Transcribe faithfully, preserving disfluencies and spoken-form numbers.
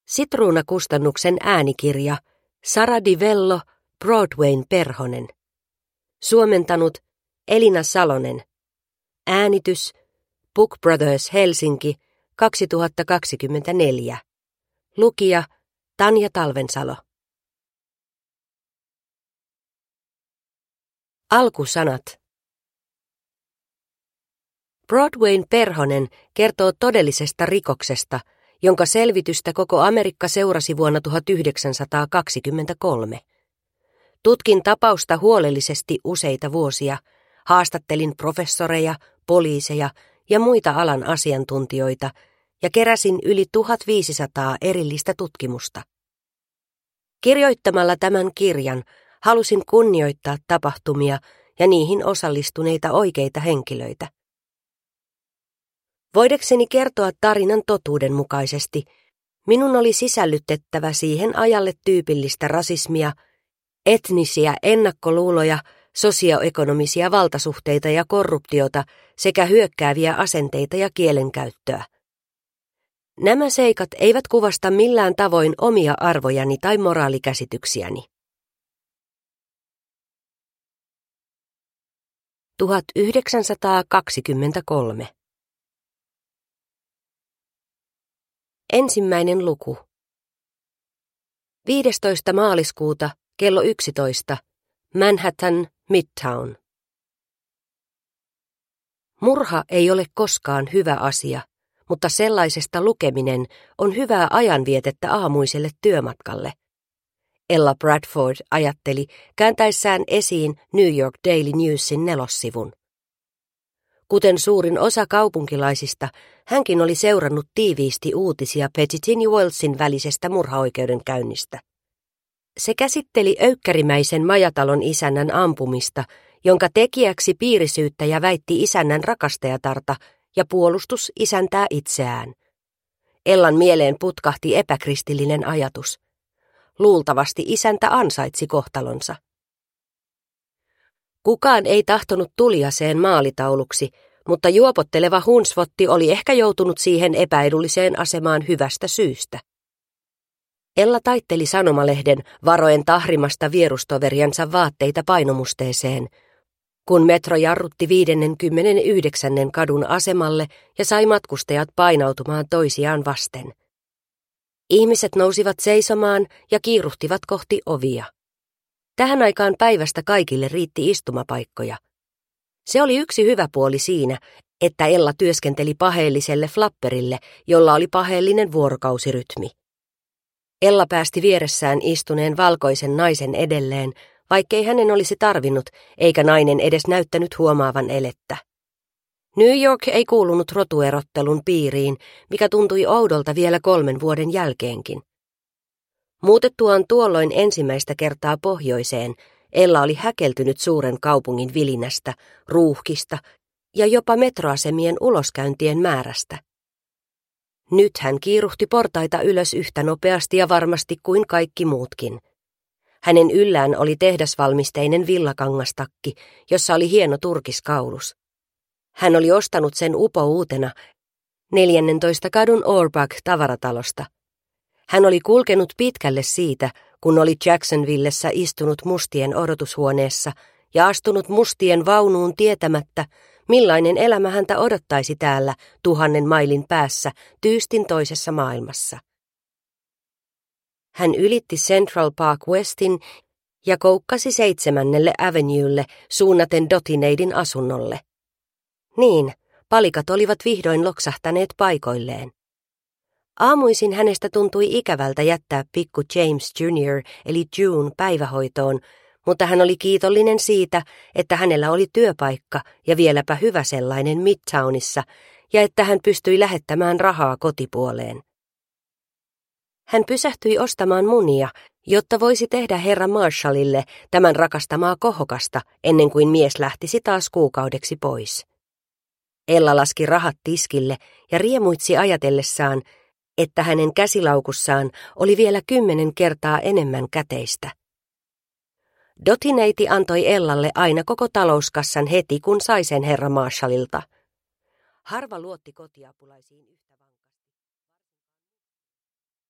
Sitruunakustannuksen äänikirja Sara Di Vello, Broadwayn perhonen. Suomentanut Elina Salonen. Äänitys Book Brothers Helsinki kaksituhattakaksikymmentäneljä. Lukija Tanja Talvensalo. Alkusanat. Broadwayn perhonen kertoo todellisesta rikoksesta, jonka selvitystä koko Amerikka seurasi vuonna tuhatyhdeksänsataakaksikymmentäkolme. Tutkin tapausta huolellisesti useita vuosia, haastattelin professoreja, poliiseja ja muita alan asiantuntijoita ja keräsin yli tuhatviisisataa erillistä tutkimusta. Kirjoittamalla tämän kirjan halusin kunnioittaa tapahtumia ja niihin osallistuneita oikeita henkilöitä. Voidakseni kertoa tarinan totuuden mukaisesti, minun oli sisällytettävä siihen ajalle tyypillistä rasismia, etnisiä ennakkoluuloja, sosioekonomisia valtasuhteita ja korruptiota sekä hyökkääviä asenteita ja kielenkäyttöä. Nämä seikat eivät kuvasta millään tavoin omia arvojani tai moraalikäsityksiäni. tuhatyhdeksänsataakaksikymmentäkolme. Ensimmäinen luku. viidestoista maaliskuuta kello yksitoista. Manhattan, Midtown. Murha ei ole koskaan hyvä asia, mutta sellaisesta lukeminen on hyvää ajanvietettä aamuiselle työmatkalle. Ella Bradford ajatteli kääntäessään esiin New York Daily Newsin nelossivun. Kuten suurin osa kaupunkilaisista, hänkin oli seurannut tiiviisti uutisia Pettitin ja Wellsin välisestä murhaoikeudenkäynnistä. Se käsitteli öykkärimäisen majatalon isännän ampumista, jonka tekijäksi piirisyyttäjä väitti isännän rakastajatarta ja puolustus isäntää itseään. Ellan mieleen putkahti epäkristillinen ajatus. Luultavasti isäntä ansaitsi kohtalonsa. Kukaan ei tahtonut tuliaseen maalitauluksi, mutta juopotteleva hunsvotti oli ehkä joutunut siihen epäedulliseen asemaan hyvästä syystä. Ella taitteli sanomalehden varoen tahrimasta vierustoveriansa vaatteita painomusteeseen, kun metro jarrutti viidennenkymmenennenyhdeksännen kadun asemalle ja sai matkustajat painautumaan toisiaan vasten. Ihmiset nousivat seisomaan ja kiiruhtivat kohti ovia. Tähän aikaan päivästä kaikille riitti istumapaikkoja. Se oli yksi hyvä puoli siinä, että Ella työskenteli paheelliselle flapperille, jolla oli paheellinen vuorokausirytmi. Ella päästi vieressään istuneen valkoisen naisen edelleen, vaikkei hänen olisi tarvinnut, eikä nainen edes näyttänyt huomaavan elettä. New York ei kuulunut rotuerottelun piiriin, mikä tuntui oudolta vielä kolmen vuoden jälkeenkin. Muutettuaan tuolloin ensimmäistä kertaa pohjoiseen, Ella oli häkeltynyt suuren kaupungin vilinästä, ruuhkista ja jopa metroasemien uloskäyntien määrästä. Nyt hän kiiruhti portaita ylös yhtä nopeasti ja varmasti kuin kaikki muutkin. Hänen yllään oli tehdasvalmisteinen villakangastakki, jossa oli hieno turkiskaulus. Hän oli ostanut sen upouutena neljännentoista kadun Auerbach-tavaratalosta. Hän oli kulkenut pitkälle siitä, kun oli Jacksonvillessä istunut mustien odotushuoneessa ja astunut mustien vaunuun tietämättä, millainen elämä häntä odottaisi täällä tuhannen mailin päässä tyystin toisessa maailmassa. Hän ylitti Central Park Westin ja koukkasi seitsemännelle Avenuelle suunnaten Dotineidin asunnolle. Niin, palikat olivat vihdoin loksahtaneet paikoilleen. Aamuisin hänestä tuntui ikävältä jättää pikku James junior eli June päivähoitoon, mutta hän oli kiitollinen siitä, että hänellä oli työpaikka ja vieläpä hyvä sellainen Midtownissa ja että hän pystyi lähettämään rahaa kotipuoleen. Hän pysähtyi ostamaan munia, jotta voisi tehdä herra Marshallille tämän rakastamaa kohokasta ennen kuin mies lähtisi taas kuukaudeksi pois. Ella laski rahat tiskille ja riemuitsi ajatellessaan, että hänen käsilaukussaan oli vielä kymmenen kertaa enemmän käteistä. Dotineiti antoi Ellalle aina koko talouskassan heti, kun sai sen herra Marshallilta. Harva luotti kotiapulaisiin yhtä